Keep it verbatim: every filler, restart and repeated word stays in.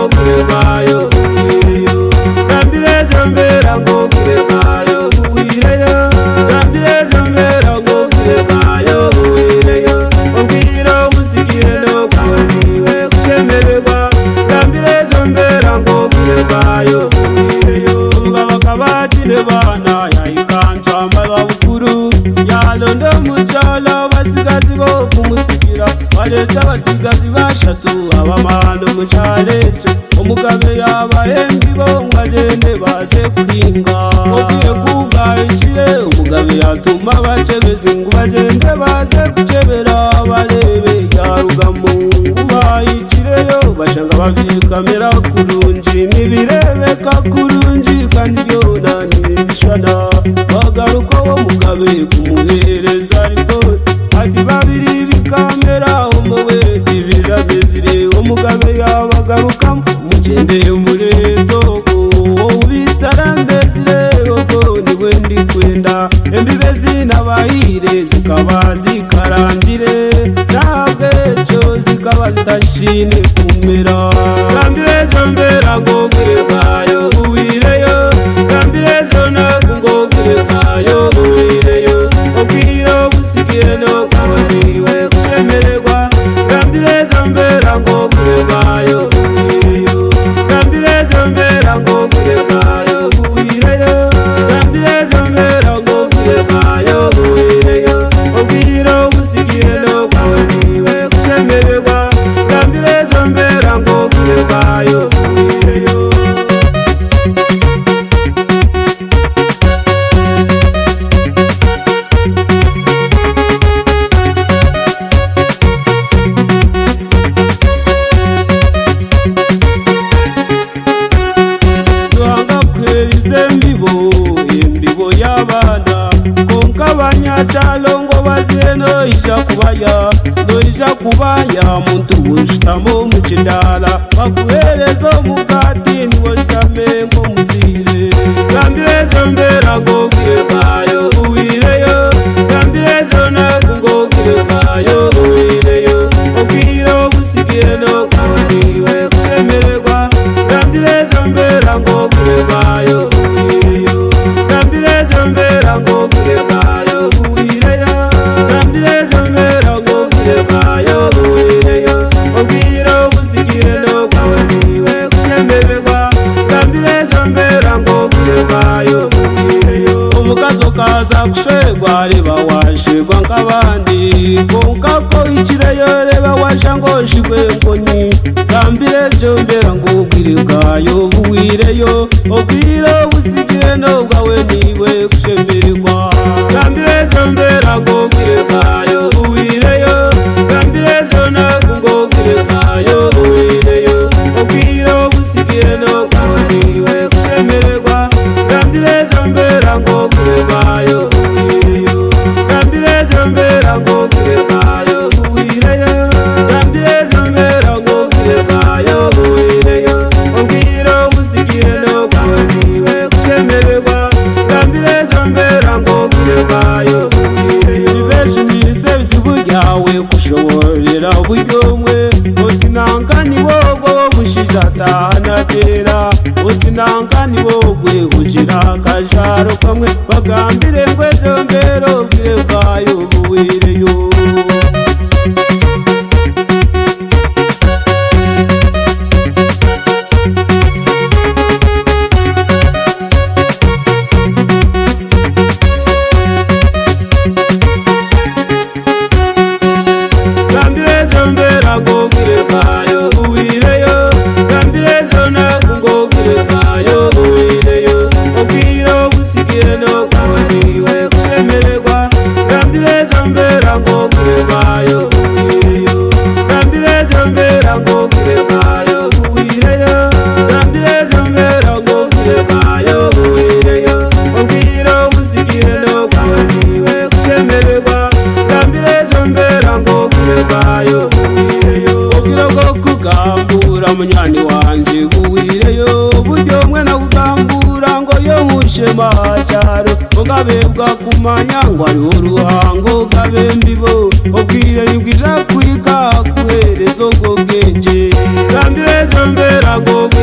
kurebayo buwireyo gambire zombera ngo kurebayo buwireyo gambire zombera ngo kurebayo buwireyo ubwira umusigire no kwaniwe kushemererwa gambire zombera ngo kurebayo buwireyo umugabo akabati ne bana yayikanca amaba bukuru yalondo mucala basigazi bo kumusigira waleta basigazi bashatu abamano mucaleco umugabe yabahembi bo ngagende baze kuhinga ogiye kugayishire umugabe yatuma bacebeza ngo bagende baze kucebera barebe yarugamo ubayikireyo bashanga babiri kamera kurunji nibirebeka kurunji kandi yona nibishana bagaruka wo mugabe kumuhereza ariko ati babiri bikamera umuwe ibiramezire umugabe yabagaruka mugendeye mureto ubitarambezire ogo niwe ndi kwenda embibe zinabahire zikaba zikarangire ntabwo ejo zikaba zitashine kumera gambire zombera ngo kurebayo buwireyo gambire zona ngo kurebayo buwireyo ubwira ubusigire no kwaniwe kushemererwa gambire zombera ngo kurebayo buwireyo gambire zombera ngo kurebayo buwireyo gambire zombera ngo kurebayo buwireyo ubwira ubusigire no kwaniwe kushemererwa gambire zombera ngo kurebayo buwireyo chalo ngo bazeno isha kubaya no isha kubaya muntu ushitamo muchindala bakuhereza umugati niwo shitamengo musire gambire zombera ngo kurebayo buwireyo gambire zona ngo kurebayo buwireyo ubwira ubusigire no kwaniwe kushemererwa gambire zombera ngo kurebayo buwireyo gambire zombera ngo kurebayo kaza kushegwa reba washegwa nk'abandi konka ko ikireyo reba washango shigwe nkoni gambire zombera ngo kurebayo buwireyo obwira ubusigire no bwawe niwe kushemererwa gambire zombera ngo kurebayo buwireyo gambire zona ngo kurebayo buwireyo obwira ubusigire no bwawe niwe kushemererwa gambire zombera ngo kurebayo buwireyo gambire zombera ngo kurebayo buwireyo gambire zombera ngo kurebayo buwireyo ubwira ubusigire no bwawe niwe kushemererwa gambire zombera ngo kurebayo buwireyo ibeshi n'ibisebizi buryawe kushoborera uburyo umwe utinanga ni wogo mushijatanatera utinanga ni wogwe ugira akajaro kamwe bagambire ngo zombero kurebayo buwireyo gambire zombera ngo kurebayo buwireyo gambire zona ngo kurebayo buwireyo ubwira ubusigire no kwaniwe kushemererwa gambire zombera ngo kurebayo buwireyo gambire zombera ngo kurebayo buwireyo gambire zombera ngo kurebayo buwireyo ubwira ubusigire no kwaniwe kushemererwa gambire zombera ngo kurebayo buwireyo ubwira bwo kugambura munyani wanje buwireyo buryo mwe na kugambura ngo yo mushema cyaro ugabe bwa kumanya ngo ari uruhango gabe mbibo ubwire nibwija kwika kuherezo bwo bwenge bagambire ejo mbera ngo